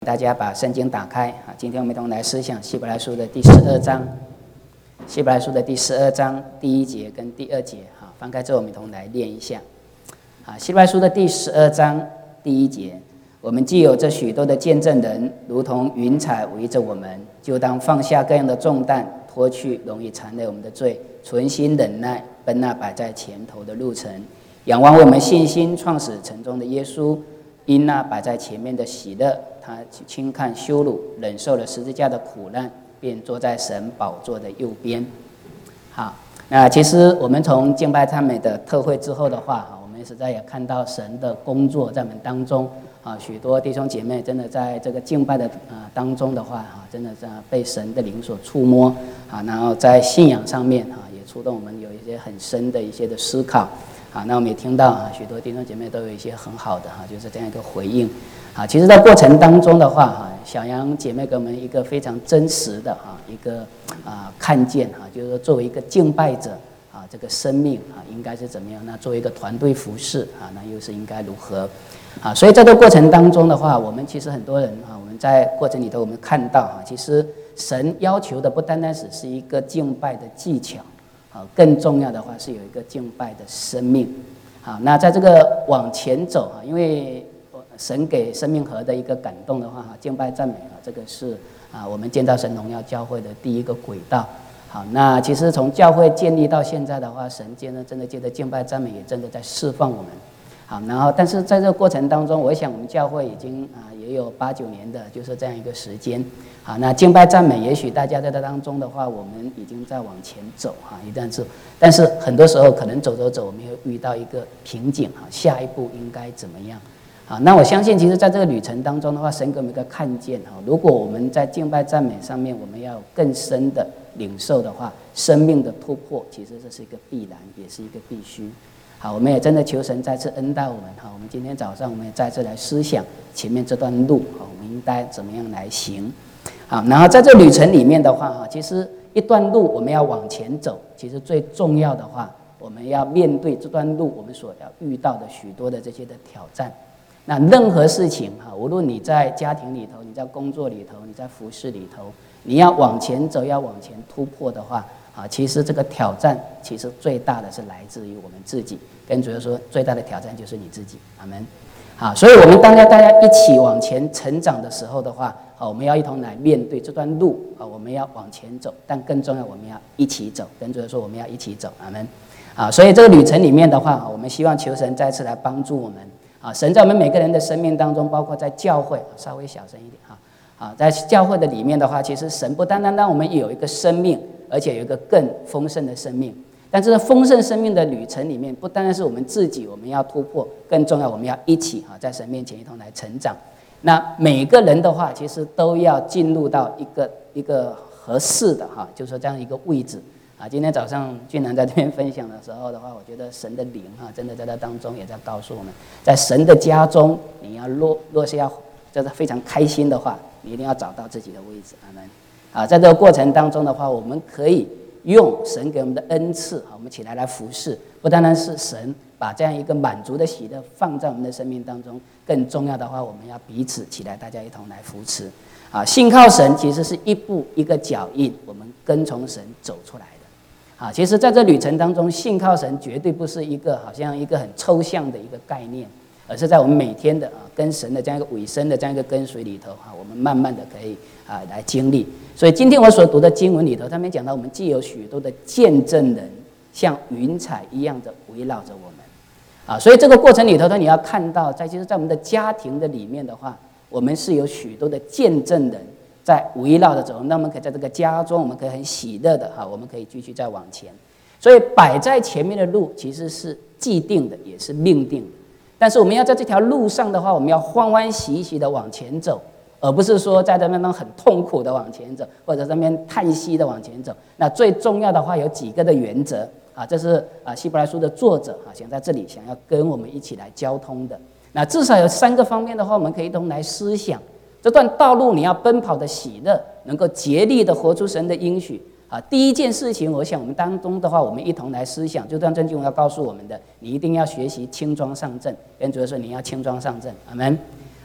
大家把圣经打开啊！今天我们一同来思想希伯来书的第12章，希伯来书的第12章第1节跟第2节。好，翻开之后我们一同来念一下。啊，希伯来书的第12章第1节，我们既有这许多的见证人，如同云彩围着我们，就当放下各样的重担，脱去容易缠累我们的罪，存心忍耐，奔那摆在前头的路程，仰望我们信心创始成终的耶稣。因那摆在前面的喜乐，他轻看羞辱，忍受了十字架的苦难，便坐在神宝座的右边。好，那其实我们从敬拜赞美的特会之后的话，我们实在也看到神的工作在我们当中啊，许多弟兄姐妹真的在这个敬拜的当中的话真的是被神的灵所触摸啊，然后在信仰上面也触动我们有一些很深的一些的思考。好，那我们也听到许多弟兄姐妹都有一些很好的就是这样一个回应。好，其实在过程当中的话小杨姐妹给我们一个非常真实的一个看见就是说作为一个敬拜者这个生命应该是怎么样？那作为一个团队服事那又是应该如何？所以在这个过程当中的话，我们其实很多人我们在过程里头我们看到其实神要求的不单单只是一个敬拜的技巧。更重要的话是有一个敬拜的生命。好，那在这个往前走因为神给生命河的一个感动的话敬拜赞美这个是我们建造神荣耀教会的第一个轨道。好，那其实从教会建立到现在的话，神真的借着敬拜赞美也真的在释放我们。好，然后但是在这个过程当中，我想我们教会已经也有8、9年的就是这样一个时间。好，那敬拜赞美也许大家在这当中的话，我们已经在往前走一旦是，但是很多时候可能走我们会遇到一个瓶颈下一步应该怎么样？好，那我相信其实在这个旅程当中的话，神给我们一个看见如果我们在敬拜赞美上面我们要有更深的领受的话，生命的突破其实这是一个必然，也是一个必须。好，我们也真的求神再次恩待我们我们今天早上我们也再次来思想前面这段路我们应该怎么样来行。好，然后在这旅程里面的话其实一段路我们要往前走，其实最重要的话，我们要面对这段路我们所要遇到的许多的这些的挑战。那任何事情无论你在家庭里头，你在工作里头，你在服事里头，你要往前走，要往前突破的话其实这个挑战其实最大的是来自于我们自己，跟主耶稣说最大的挑战就是你自己。阿们。好，所以我们当大家一起往前成长的时候的话我们要一同来面对这段路我们要往前走，但更重要我们要一起走，跟主耶稣说我们要一起走。阿们。所以这个旅程里面的话我们希望求神再次来帮助我们神在我们每个人的生命当中，包括在教会稍微小声一点在教会的里面的话，其实神不单单让我们有一个生命，而且有一个更丰盛的生命。但是丰盛生命的旅程里面，不单单是我们自己我们要突破，更重要我们要一起在神面前一同来成长。那每个人的话其实都要进入到一个合适的就是说这样一个位置今天早上俊南在这边分享的时候的话，我觉得神的灵真的在这当中也在告诉我们，在神的家中你要若是要就是非常开心的话，你一定要找到自己的位置。阿们。在这个过程当中的话，我们可以用神给我们的恩赐我们起来服事，不单单是神把这样一个满足的喜乐放在我们的生命当中，更重要的话我们要彼此起来，大家一同来扶持信靠神其实是一步一个脚印，我们跟从神走出来的其实在这旅程当中，信靠神绝对不是一个好像一个很抽象的一个概念，而是在我们每天的跟神的这样一个委身的这样一个跟随里头我们慢慢的可以来经历。所以今天我所读的经文里头，他们讲到我们既有许多的见证人像云彩一样的围绕着我们所以这个过程里头呢，你要看到其实在我们的家庭的里面的话，我们是有许多的见证人在围绕着走，那我们可以在这个家中我们可以很喜乐的我们可以继续再往前。所以摆在前面的路其实是既定的，也是命定的，但是我们要在这条路上的话，我们要欢欢喜喜的往前走，而不是说在那边很痛苦的往前走，或者在那边叹息的往前走。那最重要的话有几个的原则这是希伯来书的作者想在这里想要跟我们一起来交通的。那至少有3个方面的话，我们可以一同来思想这段道路你要奔跑的喜乐，能够竭力的活出神的应许第一件事情，我想我们当中的话，我们一同来思想，就段正经文要告诉我们的，你一定要学习轻装上阵，跟主说你要轻装上阵。阿们。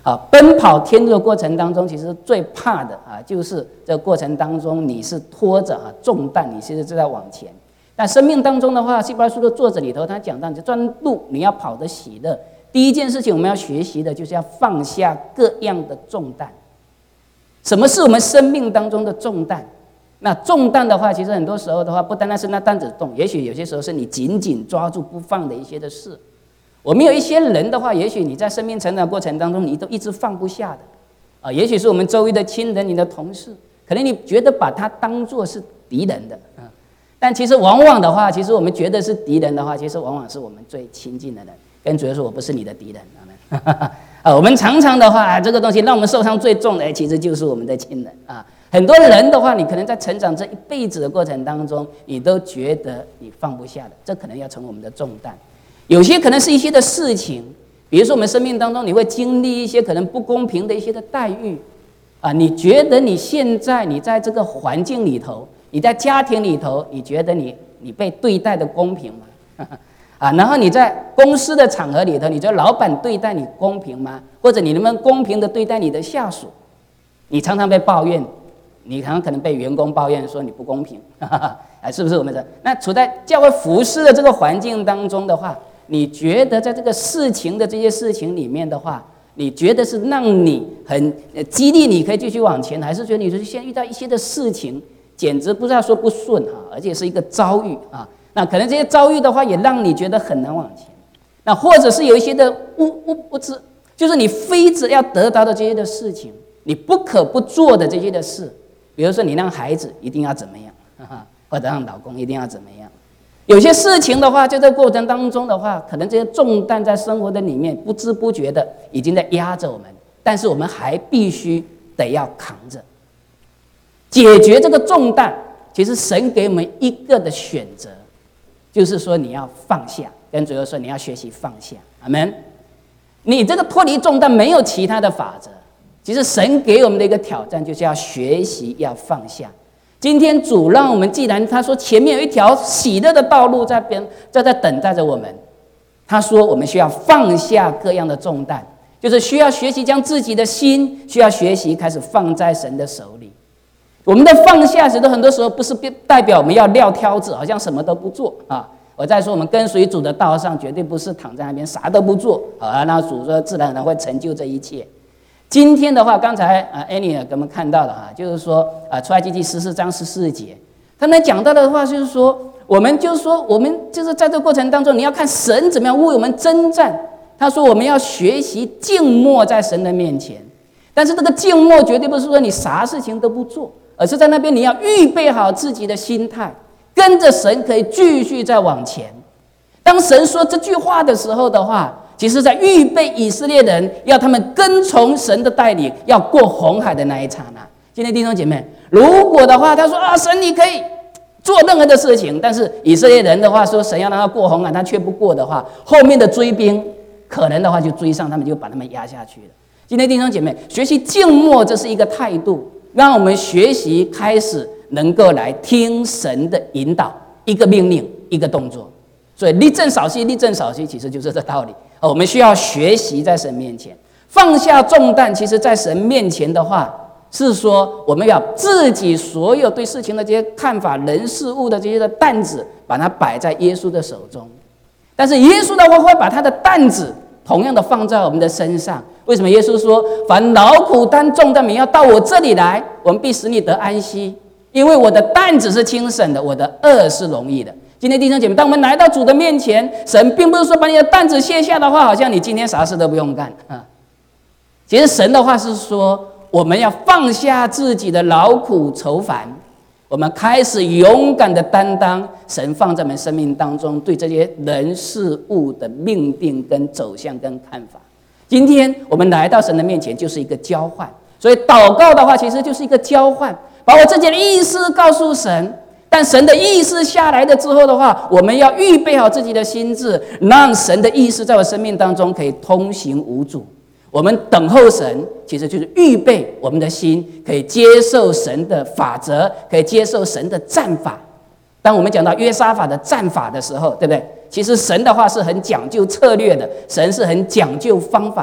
奔跑天路的过程当中，其实最怕的就是这个过程当中你是拖着重担，你其实正在往前。但生命当中的话，希伯来书的作者里头，他讲到，你这段路你要跑得喜乐，第一件事情我们要学习的就是要放下各样的重担。什么是我们生命当中的重担？那重担的话，其实很多时候的话，不单单是那担子重，也许有些时候是你紧紧抓住不放的一些的事。我们有一些人的话，也许你在生命成长过程当中，你都一直放不下的也许是我们周围的亲人、你的同事，可能你觉得把他当作是敌人的但其实往往的话，其实我们觉得是敌人的话，其实往往是我们最亲近的人。跟主耶稣说，我不是你的敌人，我们常常的话这个东西让我们受伤最重的其实就是我们的亲人很多人的话，你可能在成长这一辈子的过程当中，你都觉得你放不下的，这可能要成为我们的重担。有些可能是一些的事情，比如说我们生命当中你会经历一些可能不公平的一些的待遇你觉得你现在你在这个环境里头，你在家庭里头，你觉得你被对待的公平吗？然后你在公司的场合里头，你觉得老板对待你公平吗？或者你能不能公平的对待你的下属？你常常被抱怨，你常常可能被员工抱怨说你不公平是不是我们的？那处在教会服事的这个环境当中的话，你觉得在这个事情的这些事情里面的话，你觉得是让你很激励你可以继续往前，还是觉得你现在遇到一些的事情简直不知道说不顺而且是一个遭遇那可能这些遭遇的话也让你觉得很难往前。那或者是有一些的物质，就是你非只要得到的这些的事情，你不可不做的这些的事，比如说你让孩子一定要怎么样或者让老公一定要怎么样。有些事情的话，就在过程当中的话，可能这些重担在生活的里面不知不觉的已经在压着我们，但是我们还必须得要扛着解决这个重担。其实神给我们一个的选择，就是说你要放下，跟主耶稣说你要学习放下。阿们。你这个脱离重担没有其他的法则，其实神给我们的一个挑战就是要学习要放下。今天主让我们，既然他说前面有一条喜乐的道路在等待着我们，他说我们需要放下各样的重担，就是需要学习将自己的心需要学习开始放在神的手里。我们的放下其实很多时候不是代表我们要撂挑子，好像什么都不做我在说我们跟随主的道上，绝对不是躺在那边啥都不做那主说自然而然会成就这一切。今天的话，刚才Annie 给我们看到的就是说出埃及记14章14节，他们讲到的话就是说，我们就是在这个过程当中，你要看神怎么样为我们征战。他说我们要学习静默在神的面前，但是这个静默绝对不是说你啥事情都不做，而是在那边你要预备好自己的心态，跟着神可以继续再往前。当神说这句话的时候的话，其实在预备以色列人，要他们跟从神的带领，要过红海的那一刹那。今天弟兄姐妹，如果的话他说神你可以做任何的事情，但是以色列人的话说神要让他过红海，他却不过的话，后面的追兵可能的话就追上他们，就把他们压下去了。今天弟兄姐妹，学习静默，这是一个态度，让我们学习开始能够来听神的引导，一个命令一个动作。所以立正少息，立正少息，其实就是这道理。我们需要学习在神面前放下重担。其实在神面前的话，是说我们要自己所有对事情的这些看法、人事物的这些的担子，把它摆在耶稣的手中。但是耶稣的话会把他的担子同样的放在我们的身上。为什么耶稣说凡劳苦担重担，你要到我这里来，我们必使你得安息，因为我的担子是轻省的，我的軛是容易的。今天弟兄姐妹，当我们来到主的面前，神并不是说把你的担子卸下的话，好像你今天啥事都不用干其实神的话是说，我们要放下自己的劳苦愁烦，我们开始勇敢的担当神放在我们生命当中对这些人事物的命定跟走向跟看法。今天我们来到神的面前，就是一个交换。所以祷告的话，其实就是一个交换，把我自己的意思告诉神。但神的意思下来的之后的话，我们要预备好自己的心智，让神的意思在我生命当中可以通行无阻。我们等候神，其实就是预备我们的心，可以接受神的法则，可以接受神的战法。当我们讲到约沙法的战法的时候，对不对？其实神的话是很讲究策略的，神是很讲究方法的。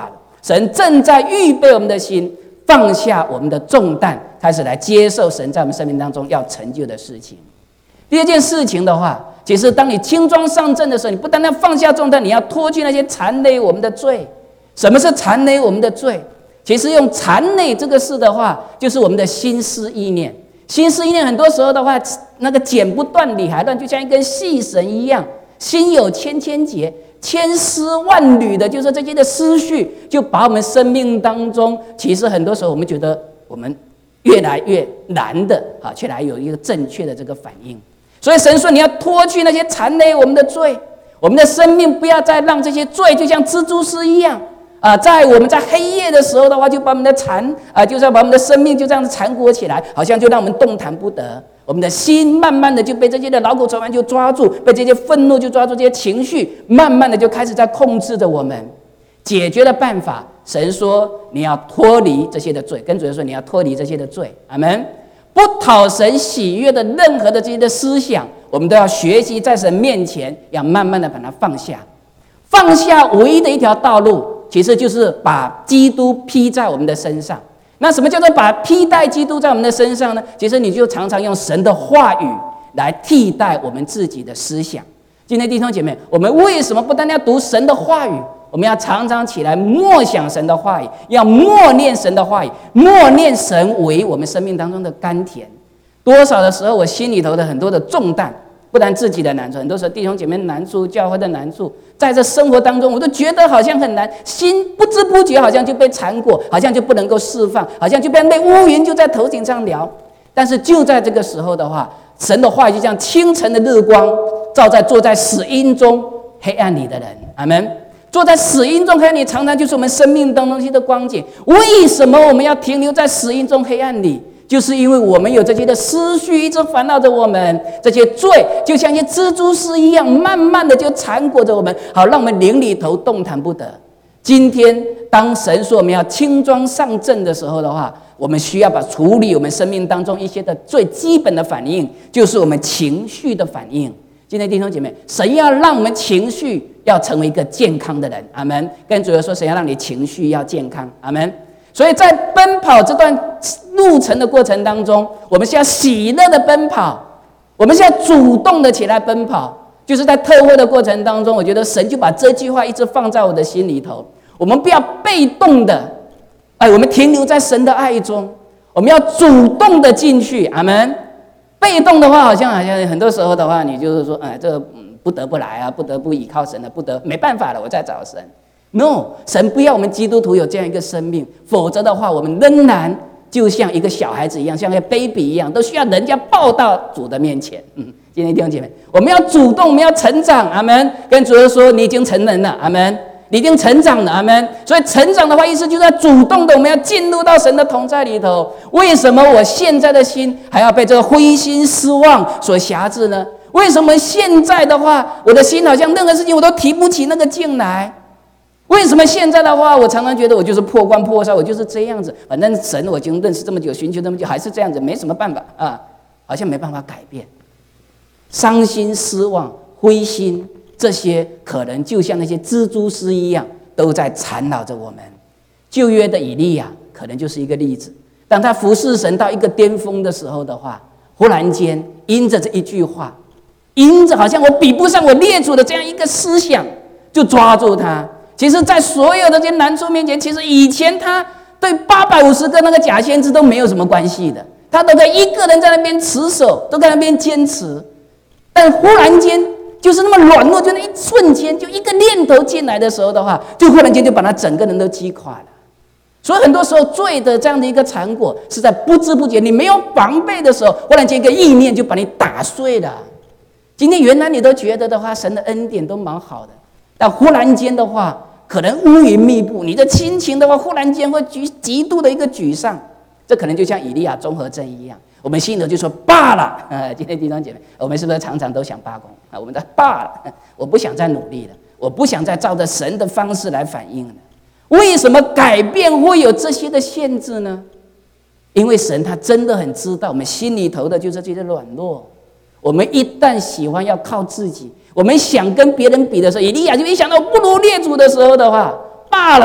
神正在预备我们的心，放下我们的重担，开始来接受神在我们生命当中要成就的事情。第二件事情的话，其实当你轻装上阵的时候，你不单单放下重担，你要脱去那些缠累我们的罪。什么是缠累我们的罪？其实用缠累这个事的话，就是我们的心思意念。心思意念很多时候的话，那个剪不断理还乱，就像一根细绳一样，心有千千结，千丝万缕的，就是这些的思绪，就把我们生命当中，其实很多时候我们觉得我们越来越难的去来有一个正确的这个反应。所以神说，你要脱去那些缠累我们的罪，我们的生命不要再让这些罪就像蜘蛛丝一样在我们在黑夜的时候的话，就把我们的就是要把我们的生命就这样子缠裹起来，好像就让我们动弹不得。我们的心慢慢的就被这些的劳苦愁烦就抓住，被这些愤怒就抓住，这些情绪慢慢的就开始在控制着我们。解决的办法，神说你要脱离这些的罪，跟主说你要脱离这些的罪，阿们。不讨神喜悦的任何的这些的思想，我们都要学习在神面前要慢慢的把它放下。放下唯一的一条道路，其实就是把基督披在我们的身上。那什么叫做把披戴基督在我们的身上呢？其实你就常常用神的话语来替代我们自己的思想。今天弟兄姐妹，我们为什么不单单要读神的话语，我们要常常起来默想神的话语，要默念神的话语，默念神为我们生命当中的甘甜。多少的时候，我心里头的很多的重担，不但自己的难处，很多时候弟兄姐妹难处，教会的难处，在这生活当中，我都觉得好像很难，心不知不觉好像就被缠裹，好像就不能够释放，好像就被乌云就在头顶上燎。但是就在这个时候的话，神的话语就像清晨的日光，照在坐在死荫中黑暗里的人。阿们。坐在死荫中黑暗里，常常就是我们生命当中的光景。为什么我们要停留在死荫中黑暗里？就是因为我们有这些的思绪一直烦恼着我们，这些罪就像一些蜘蛛丝一样，慢慢的就缠裹着我们，好让我们灵里头动弹不得。今天当神说我们要轻装上阵的时候的话，我们需要把处理我们生命当中一些的最基本的反应，就是我们情绪的反应。今天弟兄姐妹，神要让我们情绪要成为一个健康的人，阿们。跟主耶稣说，神要让你情绪要健康，阿们。所以在奔跑这段路程的过程当中，我们是要喜乐的奔跑，我们是要主动的起来奔跑。就是在特会的过程当中，我觉得神就把这句话一直放在我的心里头。我们不要被动的，我们停留在神的爱中，我们要主动的进去，阿们。被动的话，好像很多时候的话，你就是说，这个不得不来啊，不得不依靠神了，没办法了，我再找神。No， 神不要我们基督徒有这样一个生命，否则的话，我们仍然就像一个小孩子一样，像一个 baby 一样，都需要人家抱到主的面前。今天弟兄姐妹，我们要主动，我们要成长，阿们。跟主说，你已经成人了，阿们。你已经成长了，阿们。所以成长的话，意思就是要主动的，我们要进入到神的同在里头。为什么我现在的心还要被这个灰心失望所辖制呢？为什么现在的话，我的心好像任何事情我都提不起那个劲来？为什么现在的话，我常常觉得我就是破罐破摔，我就是这样子，反正神我已经认识这么久，寻求这么久，还是这样子，没什么办法好像没办法改变。伤心、失望、灰心，这些可能就像那些蜘蛛丝一样，都在缠绕着我们。旧约的以利亚可能就是一个例子，当他服侍神到一个巅峰的时候的话，忽然间因着这一句话，因着好像我比不上我列祖的这样一个思想，就抓住他。其实在所有的这些难处面前，其实以前他对850个那个假先知都没有什么关系的，他都在一个人在那边持守，都在那边坚持。但忽然间就是那么软弱，就那一瞬间，就一个念头进来的时候的话，就忽然间就把他整个人都击垮了。所以很多时候罪的这样的一个缠裹，是在不知不觉你没有防备的时候，忽然间一个意念就把你打碎了。今天原来你都觉得的话，神的恩典都蛮好的，但忽然间的话，可能乌云密布，你的心情的话，忽然间会极度的一个沮丧。这可能就像以利亚综合症一样，我们心里头就说罢了。今天弟兄姐妹，我们是不是常常都想罢工我们的罢了，我不想再努力了，我不想再照着神的方式来反应了。为什么改变会有这些的限制呢？因为神他真的很知道我们心里头的就是这些软弱。我们一旦喜欢要靠自己，我们想跟别人比的时候，以利亚就一想到不如列祖的时候的话，罢了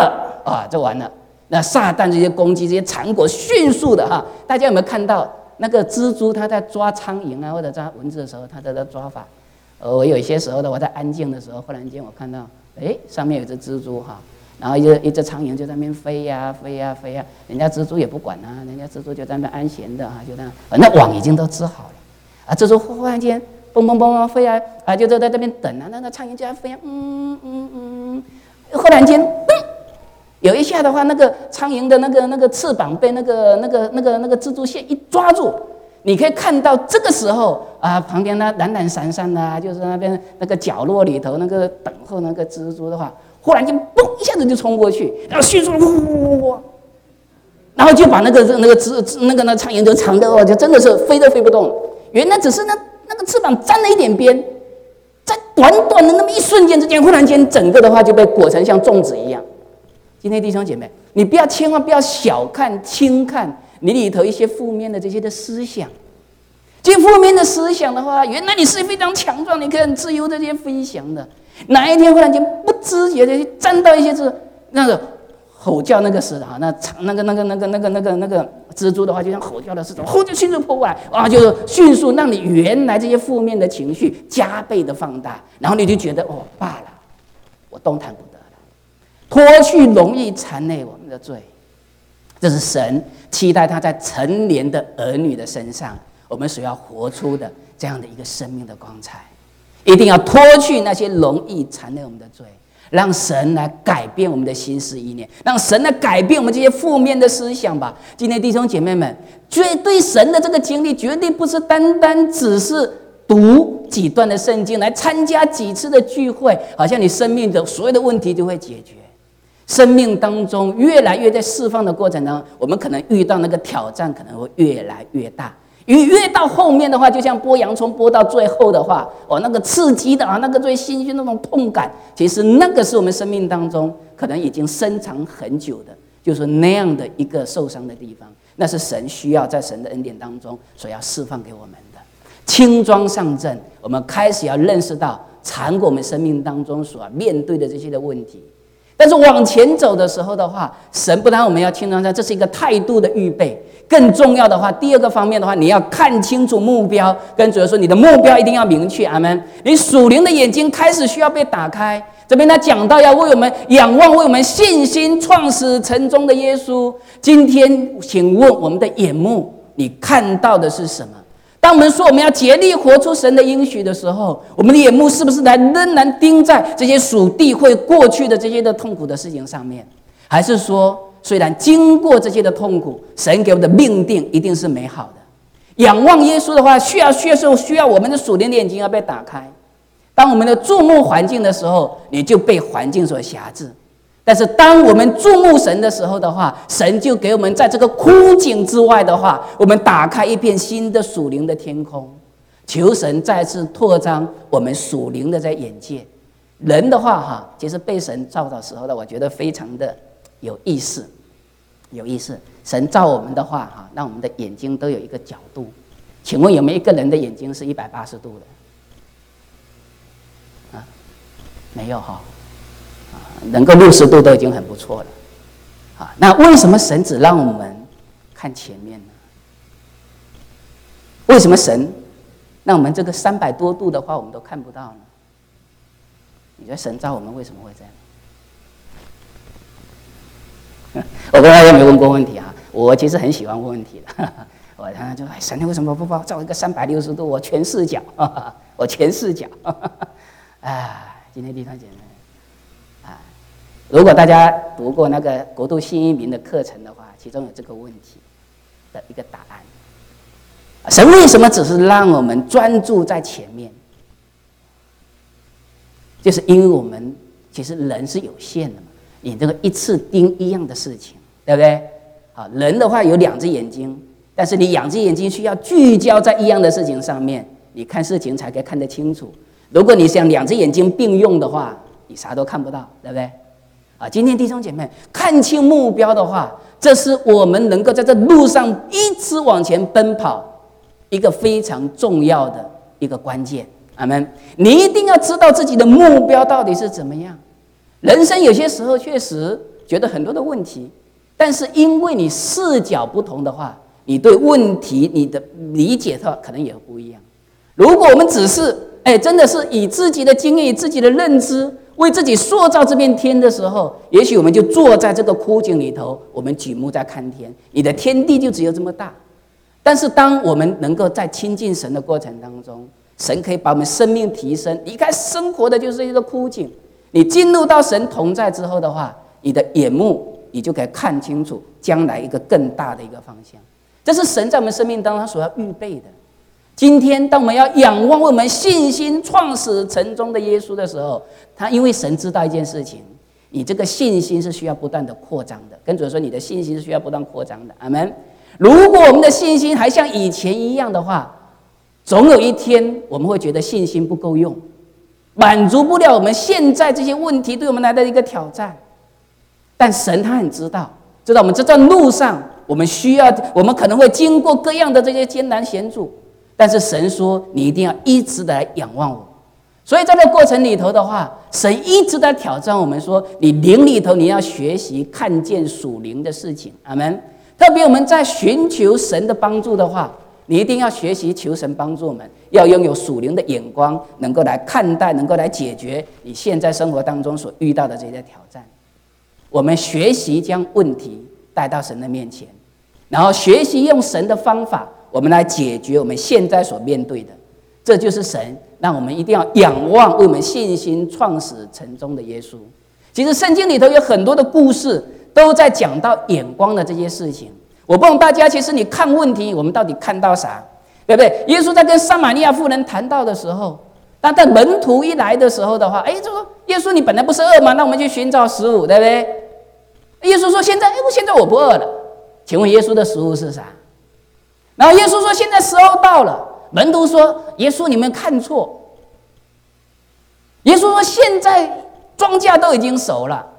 啊，就完了。那撒旦这些攻击、这些缠果，迅速的哈，大家有没有看到那个蜘蛛它在抓苍蝇啊，或者抓蚊子的时候，它的抓法？我有一些时候的，我在安静的时候，忽然间我看到，上面有只蜘蛛哈，然后一只苍蝇就在那边飞呀、飞呀、飞呀，人家蜘蛛也不管啊，人家蜘蛛就在那边安闲的哈，就那样，那网已经都织好了啊，蜘蛛忽然间蹦蹦蹦飞啊，就在这边等啊，那个苍蝇就在飞啊，忽然间嘣，有一下的话，那个苍蝇的那个翅膀被那个蜘蛛线一抓住。你可以看到这个时候啊，旁边呢懒懒散散的啊，就是那边那个角落里头那个等候那个蜘蛛的话，忽然间嘣一下子就冲过去，然后迅速呜，然后就把那个苍蝇就长的就真的是飞都飞不动。原来只是那个翅膀沾了一点边，在短短的那么一瞬间之间，忽然间整个的话就被裹成像粽子一样。今天弟兄姐妹，你千万不要小看轻看你里头一些负面的这些的思想，这些负面的思想的话，原来你是非常强壮，你可以很自由的这些飞翔的。哪一天忽然间不知觉的沾到一些那个吼叫，那个是啊，那个蜘蛛的话，就像吼叫的是种，就迅速扑过来，啊，就迅速让你原来这些负面的情绪加倍的放大，然后你就觉得罢了，我动弹不得了，脱去容易缠累我们的罪。这是神期待他在成年的儿女的身上，我们所要活出的这样的一个生命的光彩。一定要脱去那些容易缠累我们的罪，让神来改变我们的心思意念，让神来改变我们这些负面的思想吧。今天弟兄姐妹们，对神的这个经历，绝对不是单单只是读几段的圣经，来参加几次的聚会，好像你生命的所有的问题就会解决。生命当中越来越在释放的过程当中，我们可能遇到那个挑战可能会越来越大，越到后面的话，就像剥洋葱剥到最后的话，那个刺激的啊，那个最心虚那种痛感，其实那个是我们生命当中可能已经深藏很久的，就是那样的一个受伤的地方，那是神需要在神的恩典当中所要释放给我们的。轻装上阵，我们开始要认识到缠过我们生命当中所面对的这些的问题。但是往前走的时候的话，神不但我们要轻装上阵，这是一个态度的预备。更重要的话，第二个方面的话，你要看清楚目标，跟主说你的目标一定要明确。阿们。你属灵的眼睛开始需要被打开。这边他讲到要为我们仰望，为我们信心创始成终的耶稣。今天请问我们的眼目，你看到的是什么？当我们说我们要竭力活出神的应许的时候，我们的眼目是不是仍然盯在这些属地会过去的这些的痛苦的事情上面？还是说虽然经过这些的痛苦，神给我们的命定一定是美好的？仰望耶稣的话，需要我们的属灵的眼睛要被打开。当我们的注目环境的时候，你就被环境所辖制。但是当我们注目神的时候的话，神就给我们在这个枯井之外的话，我们打开一片新的属灵的天空。求神再次拓张我们属灵的在眼界。人的话其实被神造的时候呢，我觉得非常的有意思。神造我们的话让我们的眼睛都有一个角度。请问有没有一个人的眼睛是180度的？没有能够60度都已经很不错了。那为什么神只让我们看前面呢？为什么神让我们这个300多度的话我们都看不到呢？你觉得神造我们为什么会这样？我跟大家有没有问过问题我其实很喜欢问问题的。我常常就神为什么不造一个360度我全视角？我全视角。今天弟兄姐妹如果大家读过那个国度新移民的课程的话，其中有这个问题的一个答案。神为什么只是让我们专注在前面？就是因为我们其实人是有限的嘛，你这个一次盯一样的事情，对不对？人的话有2只眼睛，但是你2只眼睛需要聚焦在一样的事情上面，你看事情才可以看得清楚。如果你想2只眼睛并用的话，你啥都看不到，对不对？今天弟兄姐妹看清目标的话，这是我们能够在这路上一直往前奔跑一个非常重要的一个关键。阿们。你一定要知道自己的目标到底是怎么样。人生有些时候确实觉得很多的问题，但是因为你视角不同的话，你对问题你的理解的话可能也不一样。如果我们只是真的是以自己的经验、以自己的认知为自己塑造这片天的时候，也许我们就坐在这个枯井里头，我们举目在看天，你的天地就只有这么大。但是当我们能够在亲近神的过程当中，神可以把我们生命提升，离开生活的就是一个枯井，你进入到神同在之后的话，你的眼目你就可以看清楚将来一个更大的一个方向。这是神在我们生命当中他所要预备的。今天当我们要仰望为我们信心创始成终的耶稣的时候，他因为神知道一件事情，你这个信心是需要不断的扩张的。跟主说，你的信心是需要不断扩张的。阿们。如果我们的信心还像以前一样的话，总有一天我们会觉得信心不够用，满足不了我们现在这些问题对我们来的一个挑战。但神他很知道我们这段路上我们可能会经过各样的这些艰难险阻，但是神说你一定要一直的来仰望我。所以在这个过程里头的话，神一直在挑战我们说，你灵里头你要学习看见属灵的事情。阿们。特别我们在寻求神的帮助的话，你一定要学习求神帮助我们，要拥有属灵的眼光，能够来看待，能够来解决你现在生活当中所遇到的这些挑战。我们学习将问题带到神的面前，然后学习用神的方法，我们来解决我们现在所面对的。这就是神让我们一定要仰望为我们信心创始成终的耶稣。其实圣经里头有很多的故事都在讲到眼光的这些事情。我不懂大家，其实你看问题，我们到底看到啥，对不对？耶稣在跟撒玛利亚妇人谈到的时候，当在门徒一来的时候的话，就说耶稣你本来不是饿吗？那我们去寻找食物，对不对？耶稣说现在我不饿了。请问耶稣的食物是啥？然后耶稣说现在时候到了。门徒说耶稣你们看错。耶稣说现在庄稼都已经熟了。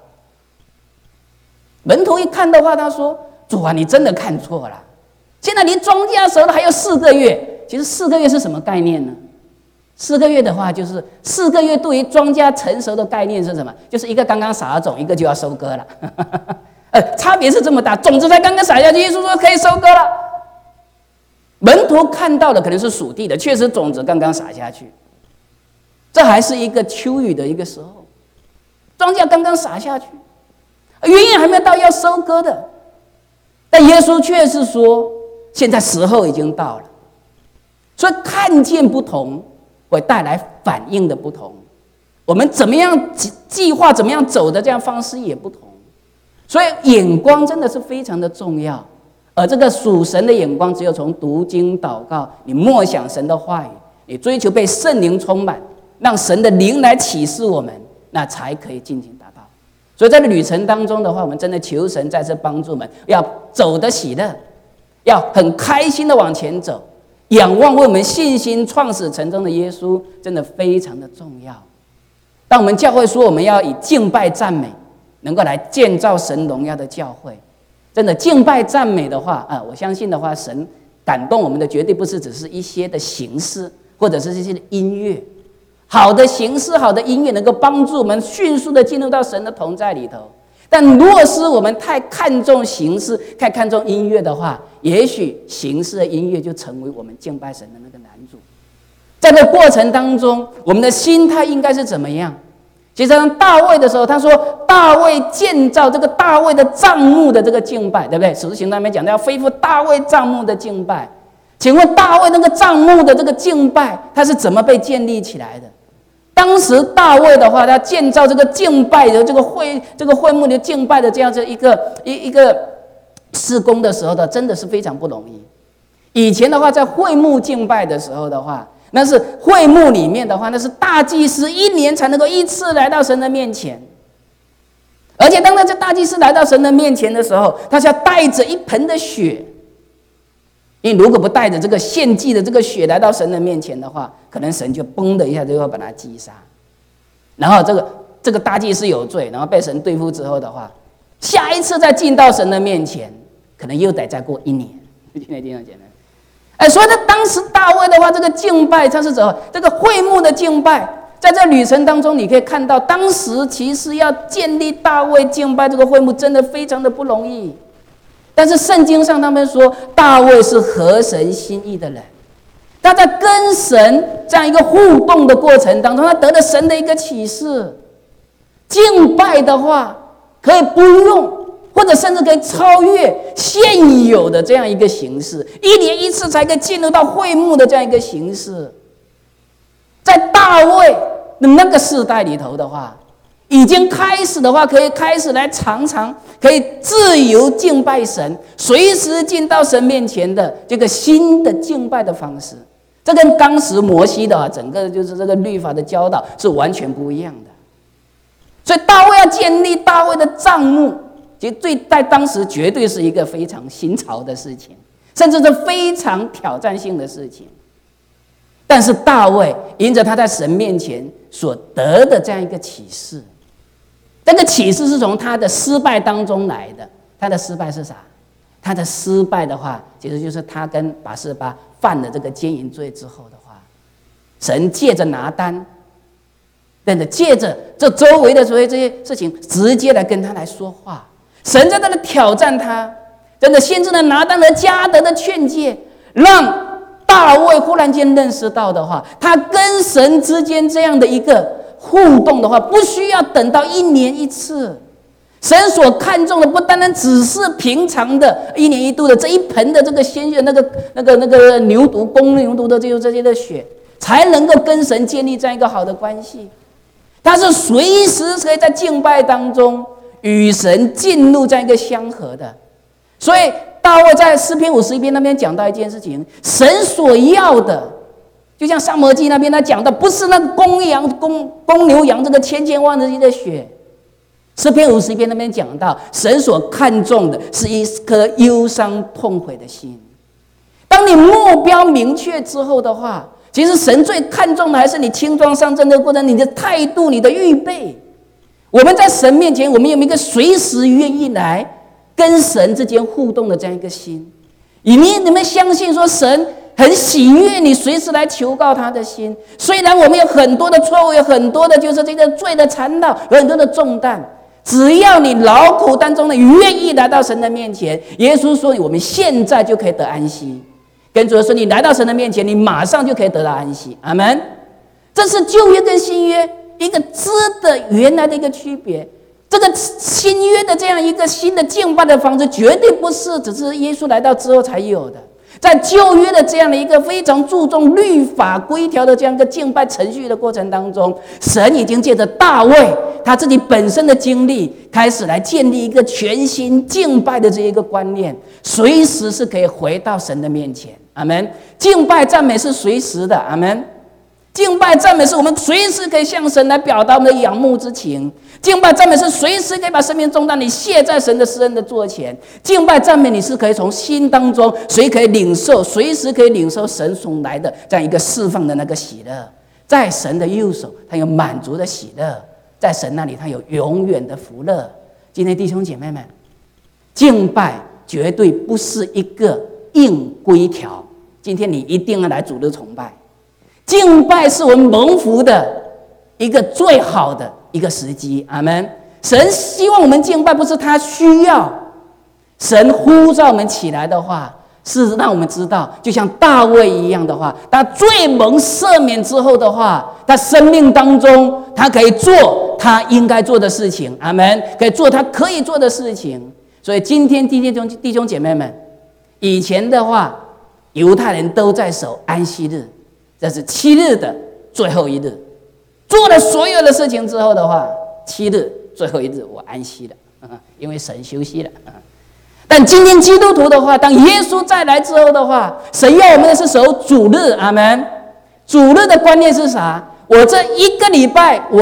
门徒一看的话，他说主啊，你真的看错了，现在离庄稼熟了还有4个月。其实4个月是什么概念呢？4个月的话，就是4个月对于庄稼成熟的概念是什么？就是一个刚刚撒了种，一个就要收割了。差别是这么大，种子才刚刚撒下去，耶稣说可以收割了。门徒看到的可能是属地的，确实种子刚刚撒下去，这还是一个秋雨的一个时候，庄稼刚刚撒下去，远远还没有到要收割的。但耶稣却是说现在时候已经到了。所以看见不同会带来反应的不同，我们怎么样计划怎么样走的这样方式也不同。所以眼光真的是非常的重要，而这个属神的眼光只有从读经祷告，你默想神的话语，你追求被圣灵充满，让神的灵来启示我们，那才可以尽情达到。所以在旅程当中的话，我们真的求神再次帮助我们，要走得喜乐，要很开心的往前走，仰望为我们信心创始成终的耶稣，真的非常的重要。当我们教会说我们要以敬拜赞美能够来建造神荣耀的教会，真的敬拜赞美的话我相信的话，神感动我们的绝对不是只是一些的形式，或者是一些的音乐。好的形式好的音乐能够帮助我们迅速的进入到神的同在里头，但若是我们太看重形式太看重音乐的话，也许形式的音乐就成为我们敬拜神的那个拦阻。在这个过程当中，我们的心态应该是怎么样？其实当大卫的时候，他说大卫建造这个大卫的帐幕的这个敬拜，对不对？使徒行传里面讲到要恢复大卫帐幕的敬拜。请问大卫那个帐幕的这个敬拜，它是怎么被建立起来的？当时大卫的话，他建造这个敬拜的这个会幕的敬拜的这样子一个事工的时候的，真的是非常不容易。以前的话，在会幕敬拜的时候的话，那是会幕里面的话，那是大祭司1年才能够一次来到神的面前，而且当这大祭司来到神的面前的时候，他是要带着一盆的血。因为如果不带着这个献祭的这个血来到神的面前的话，可能神就嘣的一下就会把他击杀。然后这个大祭司有罪，然后被神对付之后的话，下一次再进到神的面前，可能又得再过1年。今天听到简单。所以呢，当时大卫的话，这个敬拜他是怎么？这个会幕的敬拜， 在这旅程当中，你可以看到，当时其实要建立大卫敬拜这个会幕，真的非常的不容易。但是圣经上他们说，大卫是合神心意的人，他在跟神这样一个互动的过程当中，他得了神的一个启示。敬拜的话，可以不用，或者甚至可以超越现有的这样一个形式，一年一次才可以进入到会幕的这样一个形式。在大卫的那个世代里头的话，已经开始的话，可以开始来常常可以自由敬拜神，随时进到神面前的这个新的敬拜的方式。这跟当时摩西的整个就是这个律法的教导是完全不一样的。所以大卫要建立大卫的帐幕，其实在当时绝对是一个非常新潮的事情，甚至是非常挑战性的事情。但是大卫因着他在神面前所得的这样一个启示，这个启示是从他的失败当中来的。他的失败是啥？他的失败的话，其实就是他跟拔示巴犯了这个奸淫罪之后的话，神借着拿单，真的借着这周围的所有这些事情，直接来跟他来说话。神在那里挑战他，真的先知的拿单和迦得的劝诫，让大卫忽然间认识到的话，他跟神之间这样的一个互动的话，不需要等到一年一次。神所看重的不单单只是平常的一年一度的这一盆的这个鲜血，那个牛犊公牛犊的这些的血，才能够跟神建立这样一个好的关系。他是随时可以在敬拜当中与神进入这样一个相合的。所以大卫在诗篇51篇那边讲到一件事情，神所要的，就像撒母耳记那边他讲到，不是那个公牛羊这个千万的血。诗篇51篇那边讲到，神所看重的是一颗忧伤痛悔的心。当你目标明确之后的话，其实神最看重的还是你轻装上阵的过程，你的态度，你的预备。我们在神面前，我们有一个随时愿意来跟神之间互动的这样一个心。你们相信说神很喜悦你随时来求告他的心。虽然我们有很多的错误，有很多的就是这个罪的缠绕，有很多的重担，只要你劳苦当中的愿意来到神的面前，耶稣说我们现在就可以得安息。跟主说，你来到神的面前，你马上就可以得到安息。阿们。这是旧约跟新约一个质的原来的一个区别。这个新约的这样一个新的敬拜的方式，绝对不是只是耶稣来到之后才有的。在旧约的这样的一个非常注重律法规条的这样一个敬拜程序的过程当中，神已经借着大卫他自己本身的经历，开始来建立一个全新敬拜的这一个观念，随时是可以回到神的面前。阿们。敬拜赞美是随时的。阿们。敬拜赞美是我们随时可以向神来表达我们的仰慕之情。敬拜赞美是随时可以把生命重担你卸在神的施恩的座前。敬拜赞美你是可以从心当中随时可以领受神送来的这样一个释放的那个喜乐。在神的右手他有满足的喜乐，在神那里他有永远的福乐。今天弟兄姐妹们，敬拜绝对不是一个硬规条，今天你一定要来主日崇拜。敬拜是我们蒙福的一个最好的一个时机。阿们。神希望我们敬拜，不是他需要，神呼召我们起来的话，是让我们知道，就像大卫一样的话，他最蒙赦免之后的话，他生命当中他可以做他应该做的事情。阿们。可以做他可以做的事情。所以今天弟兄姐妹们，以前的话犹太人都在守安息日，这是7日的最后一日，做了所有的事情之后的话，7日最后一日我安息了，因为神休息了。但今天基督徒的话，当耶稣再来之后的话，神要我们的是守主日。阿们。主日的观念是啥？我这一个礼拜我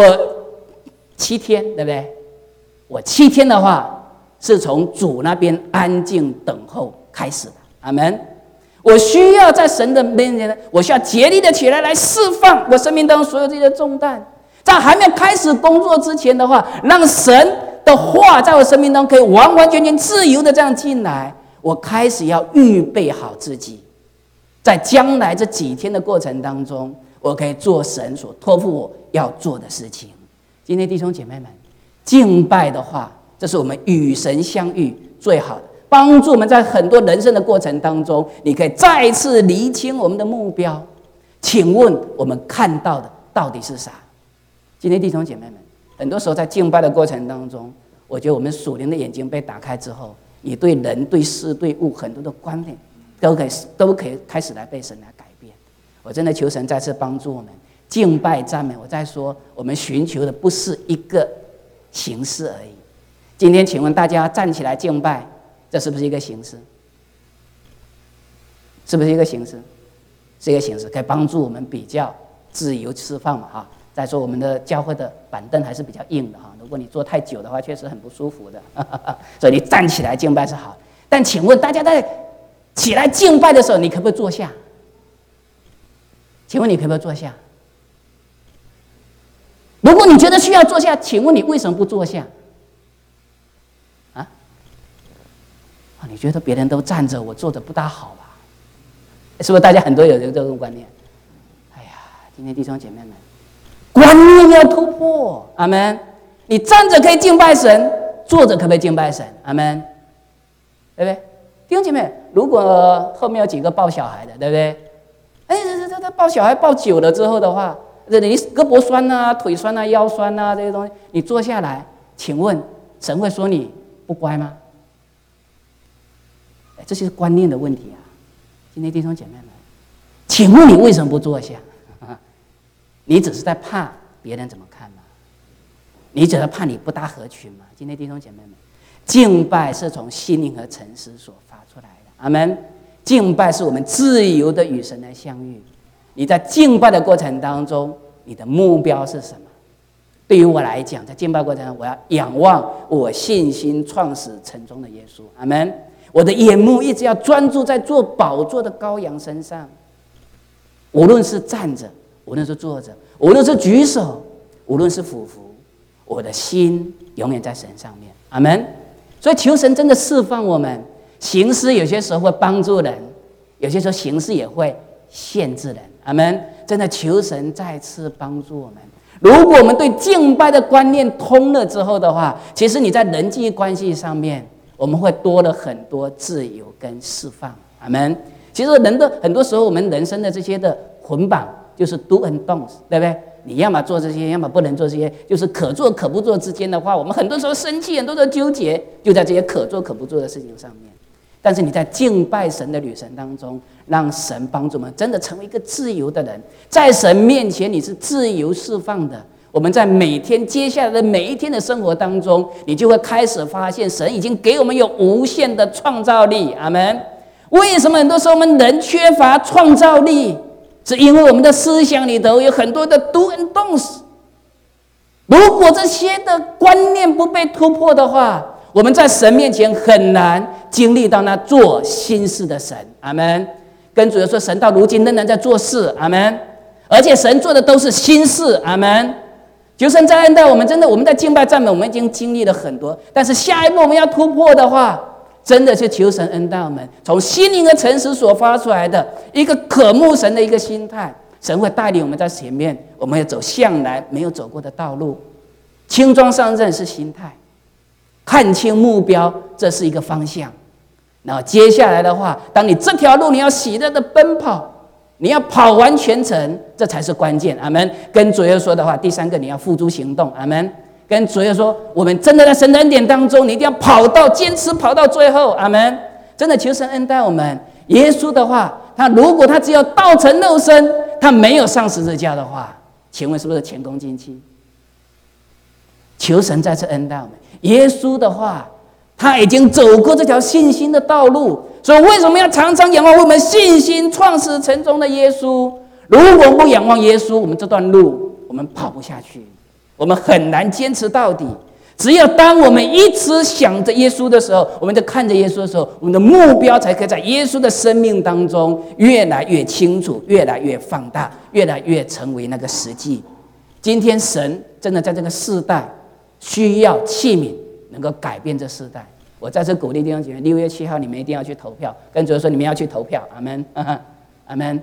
7天，对不对？我7天的话是从主那边安静等候开始的。阿们。我需要在神的面前，我需要竭力的起来释放我生命当中所有这些重担。在还没有开始工作之前的话，让神的话在我生命当中可以完完全全自由的这样进来。我开始要预备好自己，在将来这几天的过程当中， 我可以做神所托付我要做的事情。今天弟兄姐妹们，敬拜的话，这是我们与神相遇最好的，帮助我们在很多人生的过程当中，你可以再次厘清我们的目标。请问我们看到的到底是啥？今天弟兄姐妹们，很多时候在敬拜的过程当中，我觉得我们属灵的眼睛被打开之后，你对人、对事、对物很多的观念都可以开始来被神来改变。我真的求神再次帮助我们敬拜赞美。我在说，我们寻求的不是一个形式而已。今天请问大家站起来敬拜，这是不是一个形式？是不是一个形式？是一个形式，可以帮助我们比较自由释放嘛哈。再说我们的教会的板凳还是比较硬的哈，如果你坐太久的话，确实很不舒服的。所以你站起来敬拜是好。但请问大家在起来敬拜的时候，你可不可以坐下？请问你可不可以坐下？如果你觉得需要坐下，请问你为什么不坐下？啊？你觉得别人都站着，我坐着不大好吧？是不是大家很多有这种观念？哎呀，今天弟兄姐妹们，观念要突破，阿们。你站着可以敬拜神，坐着可不可以敬拜神？阿们，对不对？弟兄姐妹，如果后面有几个抱小孩的，对不对？哎，这抱小孩抱久了之后的话，你胳膊酸啊、腿酸啊、腰酸啊这些东西，你坐下来，请问神会说你不乖吗？这是观念的问题啊。今天弟兄姐妹们，请问你为什么不坐下？你只是在怕别人怎么看吗？你只是怕你不大合群吗？今天弟兄姐妹们，敬拜是从心灵和诚实所发出来的，阿们。敬拜是我们自由的与神来相遇。你在敬拜的过程当中，你的目标是什么？对于我来讲，在敬拜过程中，我要仰望我信心创始成终的耶稣，阿们。我的眼目一直要专注在做宝座的羔羊身上，无论是站着，无论是坐着，无论是举手，无论是俯伏，我的心永远在神上面，阿们。所以求神真的释放我们。形式有些时候会帮助人，有些时候形式也会限制人，阿们。真的求神再次帮助我们。如果我们对敬拜的观念通了之后的话，其实你在人际关系上面，我们会多了很多自由跟释放，阿们。其实很多时候我们人生的这些的捆绑就是 do and don't， 对不对？你要么做这些，要么不能做这些，就是可做可不做之间的话，我们很多时候生气，很多的纠结就在这些可做可不做的事情上面。但是你在敬拜神的旅程当中，让神帮助我们真的成为一个自由的人，在神面前你是自由释放的。我们在每天接下来的每一天的生活当中，你就会开始发现神已经给我们有无限的创造力，阿们。为什么很多时候我们人缺乏创造力？是因为我们的思想里头有很多的 do and don'ts。如果这些的观念不被突破的话，我们在神面前很难经历到那做新事的神，阿们。跟主耶稣说，神到如今仍然在做事，阿们。而且神做的都是新事，阿们。求神再恩待我们，真的我们在敬拜赞美，我们已经经历了很多，但是下一步我们要突破的话，真的是求神恩待我们，从心灵和诚实所发出来的一个渴慕神的一个心态，神会带领我们在前面，我们要走向来没有走过的道路。轻装上阵是心态，看清目标，这是一个方向。然后接下来的话，当你这条路你要喜乐的奔跑，你要跑完全程，这才是关键，阿们。跟主耶稣说的话，第三个你要付诸行动，阿们。跟主耶稣说，我们真的在神的恩典当中，你一定要坚持跑到最后，阿们。真的求神恩待我们。耶稣的话，如果他只有道成肉身，他没有上十字架的话，请问是不是前功尽弃？求神再次恩待我们。耶稣的话，他已经走过这条信心的道路，所以为什么要常常仰望我们信心创始成终的耶稣？如果不仰望耶稣，我们这段路我们跑不下去，我们很难坚持到底。只有当我们一直想着耶稣的时候，我们在看着耶稣的时候，我们的目标才可以在耶稣的生命当中越来越清楚，越来越放大，越来越成为那个实际。今天神真的在这个世代需要器皿能够改变这世代。我在这鼓励弟兄姐妹，6月7号你们一定要去投票，跟主说你们要去投票，阿们，阿们。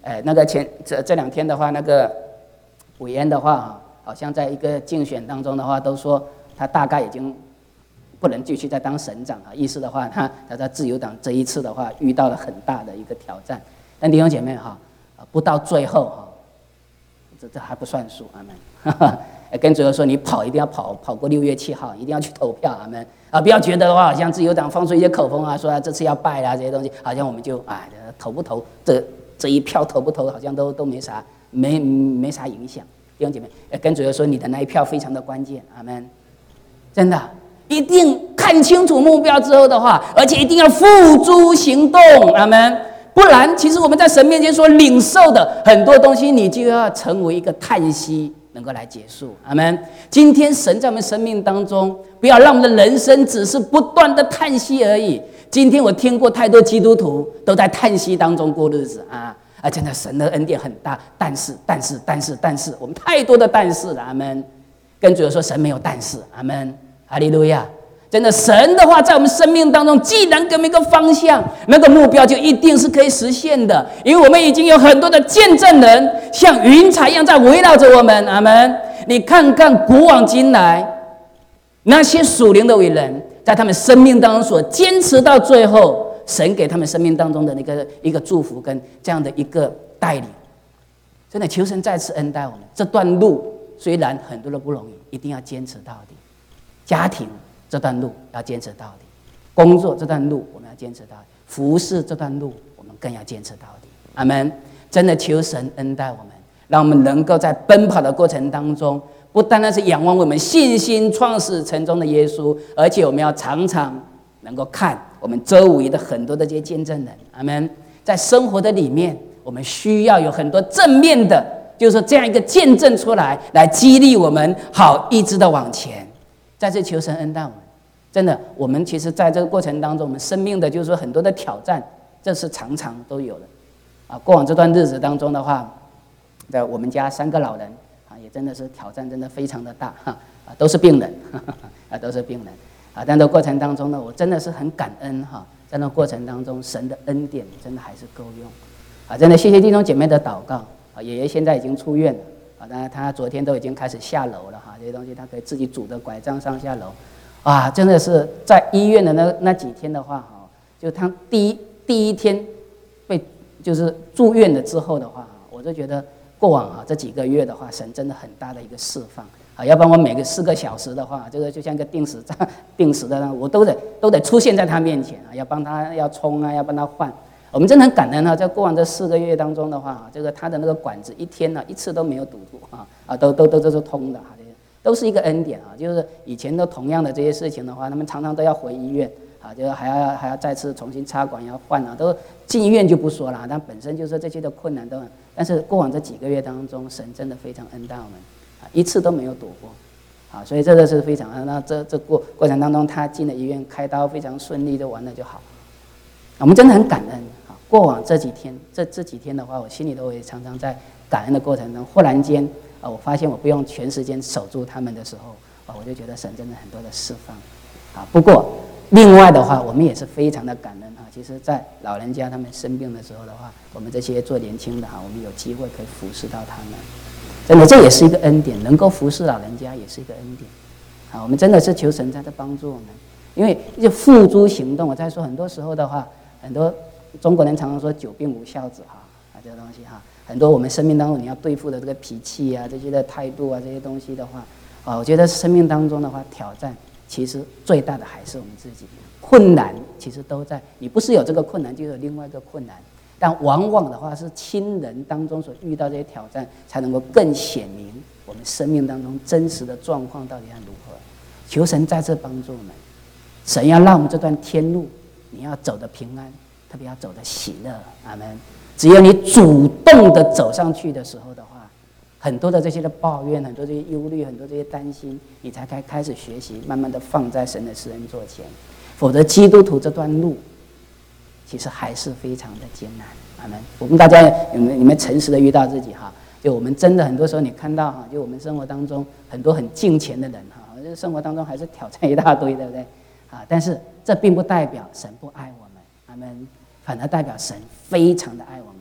那个这2天的话，那个委员的话，好像在一个竞选当中的话，都说他大概已经不能继续再当省长啊。意思的话，他在自由党这一次的话，遇到了很大的一个挑战。但弟兄姐妹哈，不到最后哈，这还不算数，阿门。跟主要说，你一定要跑过6月7号，一定要去投票，阿门啊！不要觉得的话，好像自由党放出一些口风啊，说这次要败啦这些东西，好像我们就投不投这一票投不投，好像都没啥影响。弟兄姐妹，跟主要说，你的那一票非常的关键，阿门。真的，一定看清楚目标之后的话，而且一定要付诸行动，阿门。不然，其实我们在神面前所领受的很多东西，你就要成为一个叹息，能够来结束。阿们。今天神在我们生命当中，不要让我们的人生只是不断的叹息而已。今天我听过太多基督徒都在叹息当中过日子啊！真的神的恩典很大，但是，我们太多的但是了，阿们。跟主说，神没有但是，阿们，哈利路亚。真的，神的话在我们生命当中，既然给我们一个方向，那个目标就一定是可以实现的，因为我们已经有很多的见证人，像云彩一样在围绕着我们。阿们。你看看古往今来那些属灵的伟人，在他们生命当中所坚持到最后，神给他们生命当中的那个一个祝福跟这样的一个带领，真的求神再次恩待我们。这段路虽然很多的不容易，一定要坚持到底。家庭这段路要坚持到底，工作这段路我们要坚持到底，服事这段路我们更要坚持到底。阿们。真的求神恩待我们，让我们能够在奔跑的过程当中，不单单是仰望我们信心创始成终的耶稣，而且我们要常常能够看我们周围的很多的这些见证人。阿们。在生活的里面，我们需要有很多正面的，就是说这样一个见证出来，来激励我们，好一直的往前。在这求神恩待我们。真的，我们其实在这个过程当中，我们生命的就是说很多的挑战，这是常常都有的啊。过往这段日子当中的话，在我们家3个老人啊，也真的是挑战真的非常的大都是病人都是病人啊。但这过程当中呢，我真的是很感恩在那过程当中，神的恩典真的还是够用啊。真的谢谢弟兄姐妹的祷告啊。爷爷现在已经出院了啊，当然他昨天都已经开始下楼了这些东西他可以自己拄着拐杖上下楼。真的是在医院的那几天的话，就他第一天被就是住院了之后的话，我就觉得过往这几个月的话，神真的很大的一个释放要不然我每个4个小时的话，这个就像一个定时的，我都得出现在他面前要帮他要冲要帮他换。我们真的很感恩在过往这4个月当中的话，这个他的那个管子一天一次都没有堵住都是通的都是一个恩典就是以前都同样的这些事情的话，他们常常都要回医院就还要再次重新插管要换都进医院就不说了，但本身就是这些的困难都很。但是过往这几个月当中，神真的非常恩待我们一次都没有躲过所以这个是非常那这过程当中，他进了医院开刀非常顺利，就完了就好。我们真的很感恩过往这几天这几天的话，我心里都会常常在感恩的过程中，忽然间我发现我不用全时间守住他们的时候我就觉得神真的很多的释放不过另外的话，我们也是非常的感恩其实在老人家他们生病的时候的话，我们这些做年轻的我们有机会可以服侍到他们。真的这也是一个恩典，能够服侍老人家也是一个恩典我们真的是求神在这帮助我们。因为就付诸行动，我在说很多时候的话，很多中国人常常说久病无孝子这个东西很多我们生命当中你要对付的这个脾气这些的态度这些东西的话我觉得生命当中的话，挑战其实最大的还是我们自己，困难其实都在，你不是有这个困难就有另外一个困难，但往往的话是亲人当中所遇到这些挑战，才能够更显明我们生命当中真实的状况到底要如何。求神在这帮助我们，神要让我们这段天路你要走得平安，特别要走得喜乐。阿们。只有你主动的走上去的时候的话，很多的这些的抱怨，很多这些忧虑，很多这些担心，你才开始学习，慢慢的放在神的施恩座前。否则基督徒这段路其实还是非常的艰难。阿们。我们大家你们诚实的遇到自己就我们真的很多时候你看到就我们生活当中很多很敬虔的人生活当中还是挑战一大堆，对不对但是这并不代表神不爱我们。阿们。反而代表神非常的爱我们，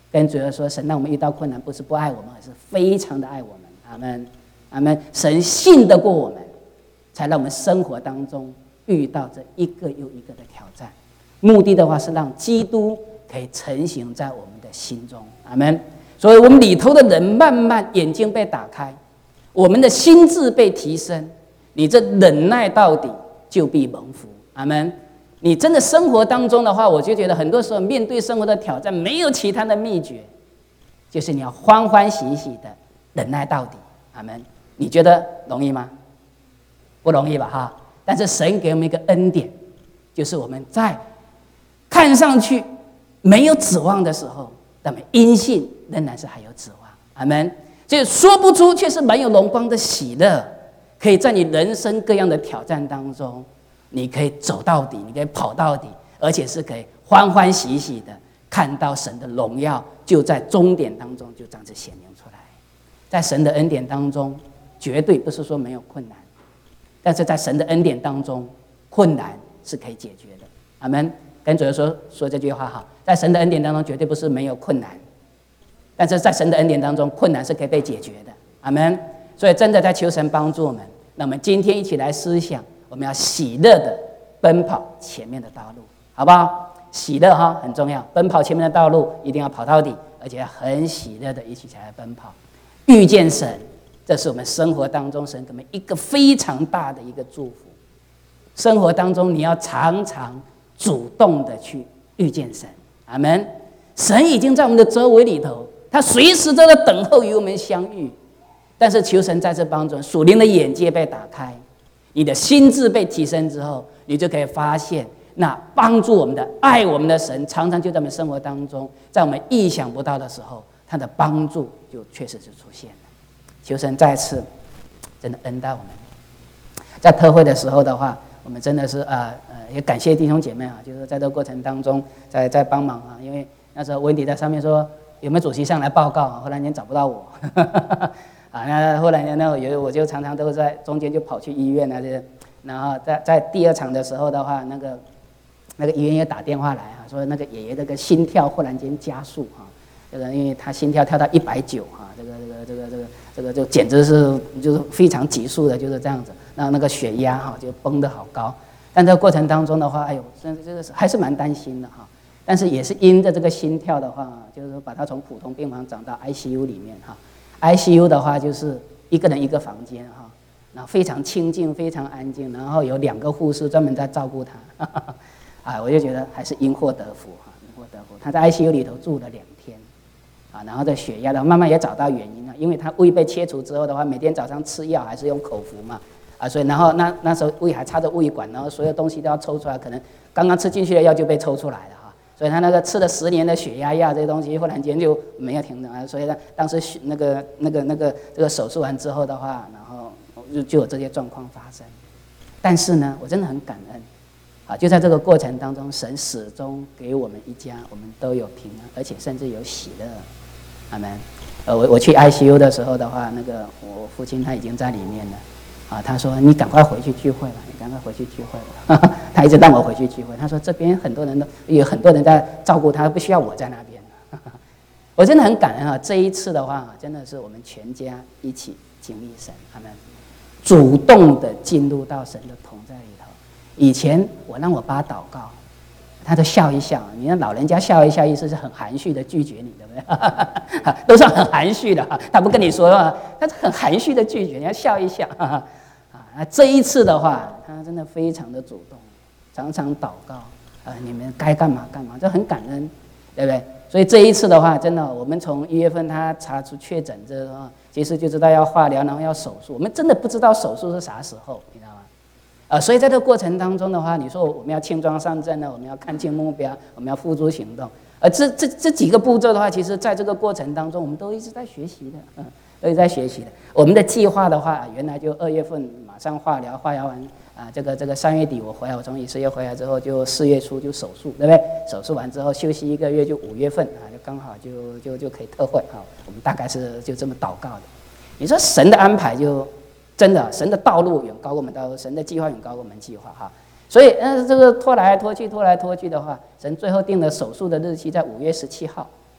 跟主耶稣说，神让我们遇到困难，不是不爱我们，而是非常的爱我们。阿们，阿们。神信得过我们，才让我们生活当中遇到这一个又一个的挑战。目的的话是让基督可以成型在我们的心中。阿们。所以我们里头的人慢慢眼睛被打开，我们的心智被提升，你这忍耐到底，就必蒙福。阿们。你真的生活当中的话，我就觉得很多时候面对生活的挑战，没有其他的秘诀，就是你要欢欢喜喜的忍耐到底。阿们。你觉得容易吗？不容易吧，哈。但是神给我们一个恩典，就是我们在看上去没有指望的时候，那么因信仍然是还有指望。阿们。就说不出，却是蛮有荣光的喜乐，可以在你人生各样的挑战当中，你可以走到底，你可以跑到底，而且是可以欢欢喜喜的看到神的荣耀，就在终点当中就这样子显明出来。在神的恩典当中，绝对不是说没有困难，但是在神的恩典当中，困难是可以解决的。阿们。跟主耶稣说这句话哈，在神的恩典当中，绝对不是没有困难，但是在神的恩典当中，困难是可以被解决的。阿们。所以真的在求神帮助我们。那我们今天一起来思想，我们要喜乐的奔跑前面的道路，好不好？喜乐哈很重要，奔跑前面的道路一定要跑到底，而且很喜乐的一起来奔跑。遇见神，这是我们生活当中神给我们一个非常大的一个祝福。生活当中你要常常主动的去遇见神。阿们。神已经在我们的周围里头，他随时都在等候与我们相遇。但是求神在这帮助，属灵的眼界被打开，你的心智被提升之后，你就可以发现，那帮助我们的、爱我们的神，常常就在我们生活当中，在我们意想不到的时候，他的帮助就确实是出现了。求神再次真的恩待我们。在特会的时候的话，我们真的是也感谢弟兄姐妹啊，就是在这个过程当中在帮忙啊，因为那时候温迪在上面说有没有主席上来报告啊，后来你找不到我。那后来呢，我就常常都在中间就跑去医院啊，然后在第二场的时候的话，那个医院也打电话来啊，说那个爷爷这个心跳忽然间加速啊，这个因为他心跳跳到190啊，这个就简直是就是非常急速的，就是这样子，那个血压哈就崩得好高。但这个过程当中的话，哎呦，这个还是蛮担心的哈。但是也是因着这个心跳的话，就是说把他从普通病房转到 ICU 里面哈。ICU 的话就是一个人一个房间哈，然后非常清静，非常安静，然后有2个护士专门在照顾他，我就觉得还是因祸得福哈，因祸得福。他在 ICU 里头住了2天，然后的血压的慢慢也找到原因了，因为他胃被切除之后的话，每天早上吃药还是用口服嘛，所以然后那时候胃还插着胃管，然后所有东西都要抽出来，可能刚刚吃进去的药就被抽出来了。所以他那个吃了10年的血压药这些东西，忽然间就没有停了。所以呢，当时这个手术完之后的话，然后就有这些状况发生。但是呢，我真的很感恩，就在这个过程当中，神始终给我们一家，我们都有平安，而且甚至有喜乐。阿们。我去 ICU 的时候的话，那个我父亲他已经在里面了。他说你赶快回去聚会吧，你赶快回去聚会吧。他一直让我回去聚会。他说这边很多人都有很多人在照顾他，不需要我在那边。我真的很感恩啊！这一次的话，真的是我们全家一起经历神，他们主动的进入到神的同在里头。以前我让我爸祷告，他都笑一笑。你看老人家笑一笑，意思是很含蓄的拒绝你，对不对？都是很含蓄的，他不跟你说，他是很含蓄的拒绝，你要笑一笑。这一次的话，他真的非常的主动，常常祷告，你们该干嘛干嘛，这很感恩，对不对？所以这一次的话，真的，我们从1月份他查出确诊之后，其实就知道要化疗，然后要手术，我们真的不知道手术是啥时候，你知道吗？所以在这个过程当中的话，你说我们要轻装上阵呢，我们要看清目标，我们要付诸行动，这几个步骤的话，其实在这个过程当中，我们都一直在学习的，都一直在学习的。我们的计划的话，原来就2月份马上化疗，化疗完这个3月底我回来，我从以色列回来之后，就4月初就手术，对不对？手术完之后休息1个月，就5月份就刚好就可以特会我们大概是就这么祷告的。你说神的安排就真的，神的道路远高过我们道路，神的计划远高过我们计划哈。所以这个拖来拖去的话，神最后定了手术的日期在5月17号。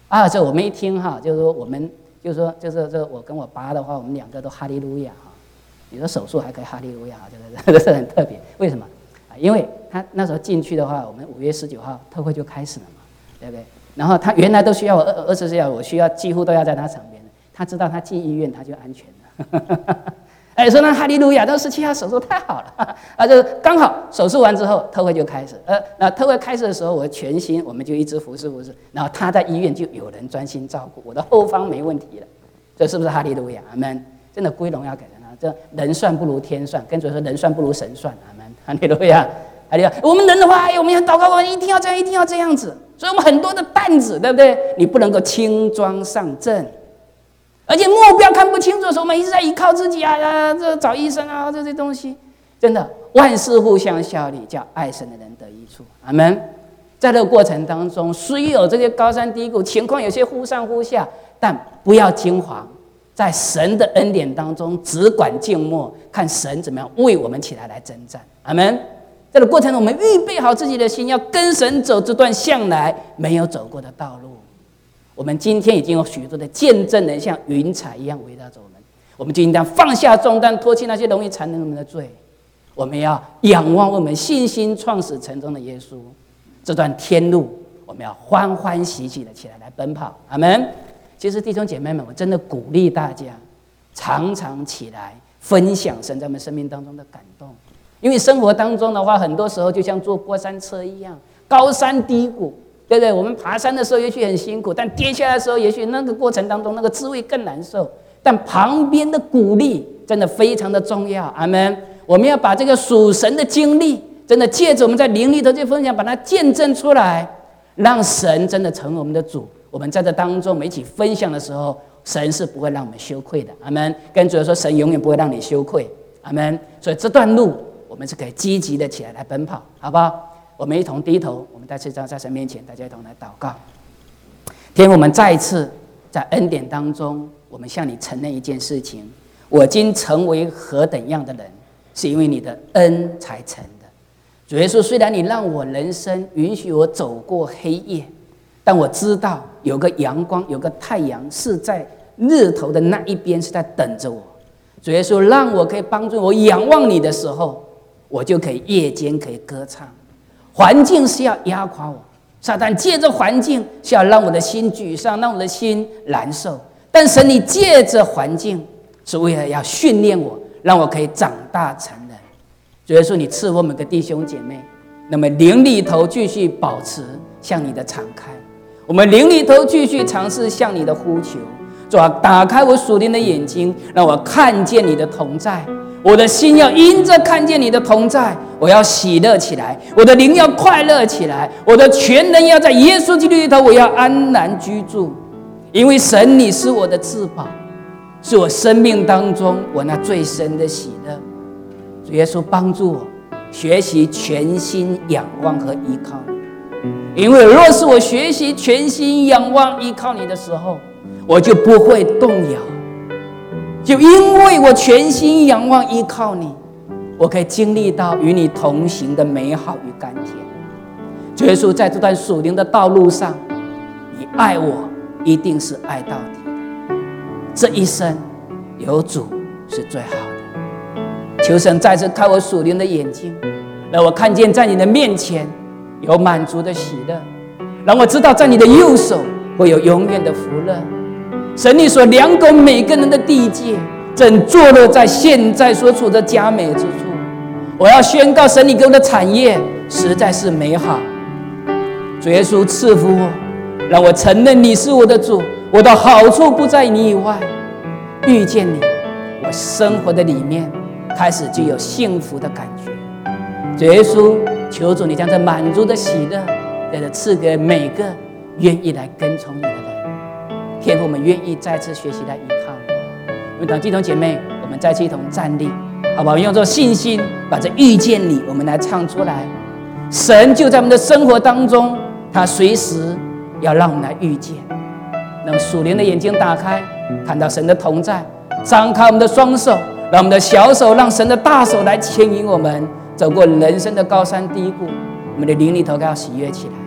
啊，这我们一听哈，就是说我们就是说这我跟我爸的话，我们两个都哈利路亚哈。你说手术还可以哈利路亚，这是很特别。为什么？因为他那时候进去的话，我们5月19号特会就开始了嘛，对不对？然后他原来都需要我24小时，我需要几乎都要在他旁边的。他知道他进医院他就安全了。哎，说那哈利路亚，到17号手术太好了啊！就是刚好手术完之后，特会就开始。那特会开始的时候，我全心我们就一直服侍，然后他在医院就有人专心照顾，我的后方没问题了。这是不是哈利路亚？阿们！真的归荣耀给人啊！这人算不如天算，跟主说人算不如神算。阿们！哈利路亚！哈利路亚！我们人的话，我们要祷告，我们一定要这样，一定要这样子。所以我们很多的担子，对不对？你不能够轻装上阵。而且目标看不清楚的时候，我们一直在依靠自己啊，这找医生啊，这些东西，真的万事互相效力，叫爱神的人得益处。阿们。在这个过程当中，虽有这些高山低谷，情况有些忽上忽下，但不要惊慌，在神的恩典当中，只管静默，看神怎么样为我们起来征战。阿们。在这个过程中，我们预备好自己的心，要跟神走这段向来没有走过的道路。我们今天已经有许多的见证人像云彩一样围绕着我们，我们就应当放下重担，脱去那些容易缠累我们的罪。我们要仰望我们信心创始成终的耶稣，这段天路我们要欢欢喜喜的起来奔跑。阿们。其实弟兄姐妹们，我真的鼓励大家常常起来分享神在我们生命当中的感动，因为生活当中的话，很多时候就像坐过山车一样，高山低谷。对不对？我们爬山的时候也许很辛苦，但跌下来的时候，也许那个过程当中那个滋味更难受。但旁边的鼓励真的非常的重要。阿们。我们要把这个属神的经历，真的借着我们在灵里头去分享，把它见证出来，让神真的成为我们的主。我们在这当中，我们一起分享的时候，神是不会让我们羞愧的。阿们。跟主说，神永远不会让你羞愧。阿们。所以这段路，我们是可以积极的起来奔跑，好不好？我们一同低头，我们再次在神面前，大家一同来祷告。天父，我们再一次在恩典当中，我们向你承认一件事情：我今成为何等样的人，是因为你的恩才成的。主耶稣，虽然你让我人生允许我走过黑夜，但我知道有个阳光，有个太阳是在日头的那一边是在等着我。主耶稣，让我可以帮助我仰望你的时候，我就可以夜间可以歌唱。环境是要压垮我，撒旦借着环境是要让我的心沮丧，让我的心难受。但神，你借着环境是为了要训练我，让我可以长大成人。主耶稣，你赐我们的弟兄姐妹，那么灵里头继续保持向你的敞开，我们灵里头继续尝试向你的呼求。主啊，打开我属灵的眼睛，让我看见你的同在。我的心要因着看见你的同在，我要喜乐起来，我的灵要快乐起来，我的全人要在耶稣基督里头，我要安然居住。因为神，你是我的至宝，是我生命当中我那最深的喜乐。主耶稣，帮助我学习全心仰望和依靠你，因为若是我学习全心仰望依靠你的时候，我就不会动摇。就因为我全心仰望依靠你，我可以经历到与你同行的美好与甘甜。主耶稣，在这段属灵的道路上，你爱我一定是爱到底的。这一生有主是最好的。求神再次开我属灵的眼睛，让我看见在你的面前有满足的喜乐，让我知道在你的右手会有永远的福乐。神，你所量给每个人的地界，正坐落在现在所处的佳美之处。我要宣告，神，你给我的产业实在是美好。主耶稣，赐福我，让我承认你是我的主，我的好处不在你以外。遇见你，我生活的里面开始就有幸福的感觉。主耶稣，求主你将这满足的喜乐，在这赐给每个愿意来跟从你的人。天父，我们愿意再次学习来依靠你。因为弟兄姐妹，我们再次一同站立，好不好？用这信心把这遇见你我们来唱出来。神就在我们的生活当中，他随时要让我们来遇见。那么属灵的眼睛打开，看到神的同在，张开我们的双手，让我们的小手，让神的大手来牵引我们走过人生的高山低谷。我们的灵里头要喜悦起来。